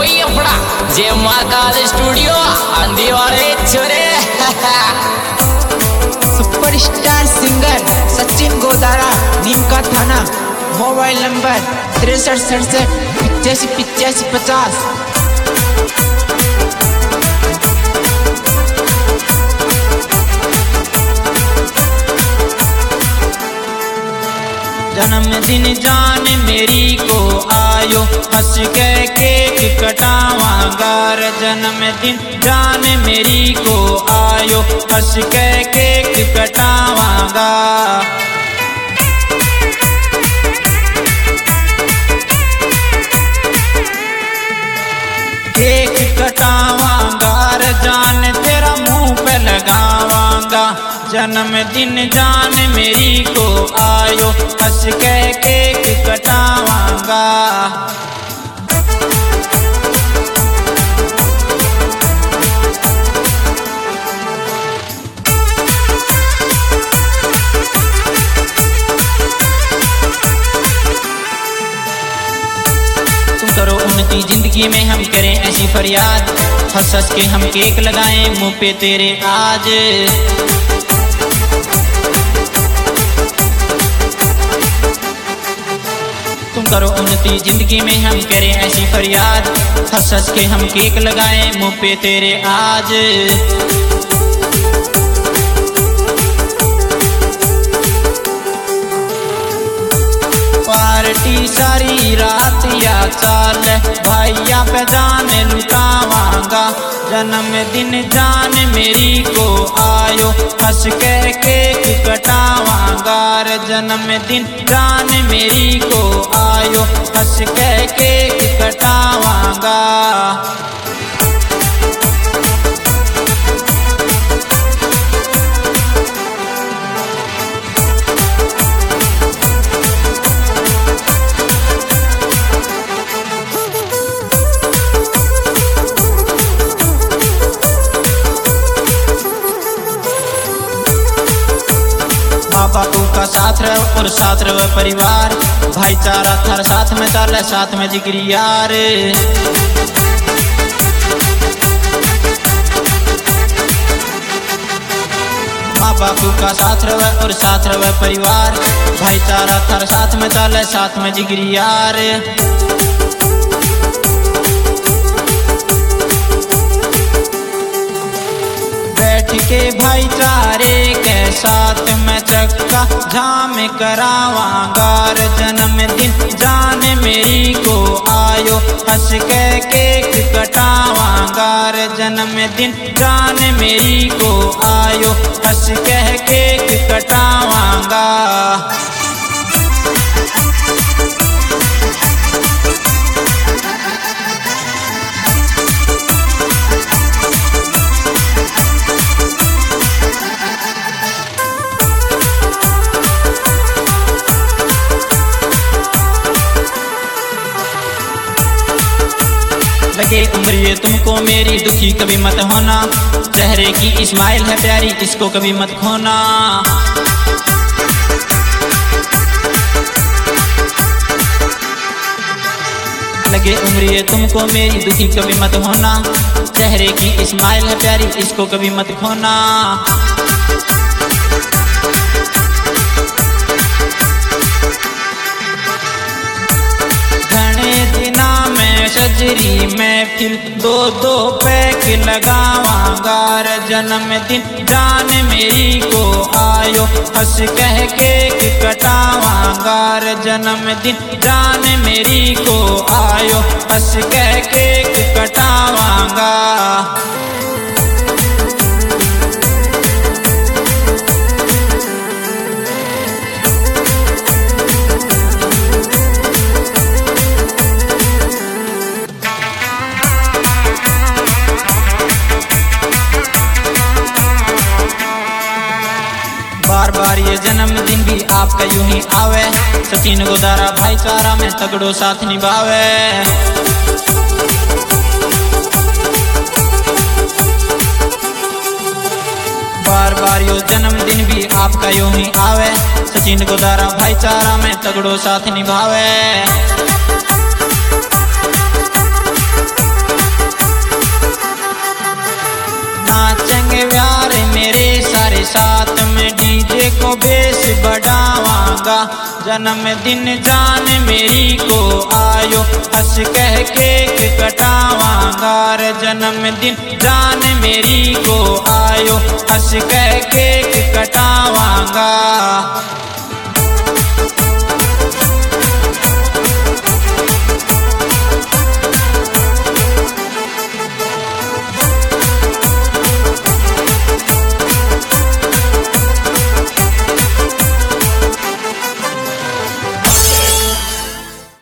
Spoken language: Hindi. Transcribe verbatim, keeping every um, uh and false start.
कोई अपना जय महाकाल स्टूडियो आंधी वाले छोरे। Superstar singer Sachin Godara, Neem Ka Thana, mobile number तिरसठ सड़सठ पिचासी पिचासी पचास। जन्मदिन जान मेरी को आयो, हंस के केक कटावांगा। जन्मदिन जान मेरी को आयो, हंस के केक कटावांगा। केक कटावांगा जान तेरा मुंह पे लगावांगा। जन्मदिन जान मेरी को आयो, हंस के केक कटावांगा। तुम करो उन्नति जिंदगी में, हम करें ऐसी फरियाद। हंस हंस के हम केक लगाएं मुंह पे तेरे आज। तुम करो उन्नति जिंदगी में, हम करें ऐसी फरियाद। हंस हंस के हम केक लगाएं मुंह पे तेरे आज। पार्टी सारी रात या चाल, भाइया पे जान लुटावांगा। जन्मदिन जान मेरी को आयो, हंस के केक कटावांगा। जन्मदिन जान मेरी को आयो, हंस के केक कटावांगा। बापू का साथ रहो और साथ रहो परिवार। भाईचारा थार साथ में चाले, साथ में जिगरी यार। माँ बापू का साथ रहो और साथ रहो परिवार। भाईचारा थार साथ में चाले, साथ में जिगरी यार। के भाईचारे के साथ में चक्का जाम करावांगा। जन्मदिन जान मेरी को आयो, हंस के केक कटावांगा। जन्मदिन जान मेरी को आयो, हंस के केक कटावांगा। लगे उम्र ये तुमको मेरी, दुखी कभी मत होना। चेहरे की इस्माइल है प्यारी, इसको कभी मत खोना। लगे उम्र ये तुमको मेरी, दुखी कभी मत होना। चेहरे की इस्माइल है प्यारी, इसको कभी मत खोना। दिना में सजरी में फिर दो दो पैक लगावांगा। जन्मदिन जान मेरी को आयो, हंस कह केक कटावांगा। जन्मदिन जान मेरी को आयो, हंस कह केक कटावांगा। बार बार ये जन्मदिन भी आपका यूं ही आवे। सचिन गोदारा भाईचारा में तगड़ो साथ निभावे। बार बार यो जन्मदिन भी आपका यूं ही आवे। सचिन गोदारा भाईचारा में तगड़ो साथ निभावे। कटावांगा। जन्मदिन जान मेरी को आयो, हंस कह केक कटावांगा। रे जन्मदिन जान मेरी को आयो, हंस कह केक कटावांगा।